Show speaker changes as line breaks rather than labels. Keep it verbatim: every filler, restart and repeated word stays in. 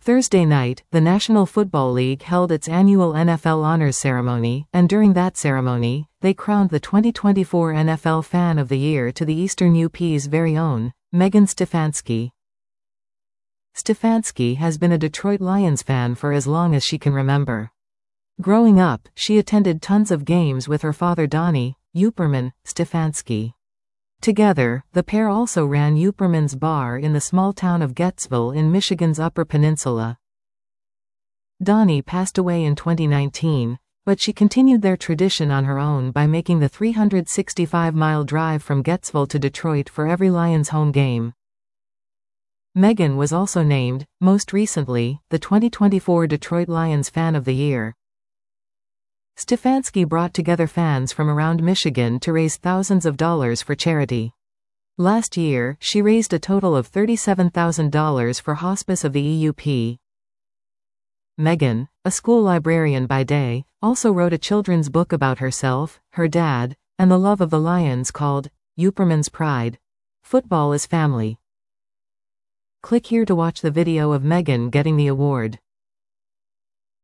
Thursday night, the National Football League held its annual N F L Honors Ceremony, and during that ceremony, they crowned the twenty twenty-four N F L Fan of the Year to the Eastern U P's very own, Megan Stefanski. Stefanski has been a Detroit Lions fan for as long as she can remember. Growing up, she attended tons of games with her father Donnie Uperman Stefanski. Together, the pair also ran Uperman's Bar in the small town of Gettsville in Michigan's Upper Peninsula. Donnie passed away in twenty nineteen, but she continued their tradition on her own by making the three hundred sixty-five mile drive from Gettsville to Detroit for every Lions home game. Megan was also named, most recently, the twenty twenty-four Detroit Lions Fan of the Year. Stefanski brought together fans from around Michigan to raise thousands of dollars for charity. Last year, she raised a total of thirty-seven thousand dollars for Hospice of the E U P. Megan, a school librarian by day, also wrote a children's book about herself, her dad, and the love of the Lions called Uperman's Pride. Football is Family. Click here to watch the video of Megan getting the award.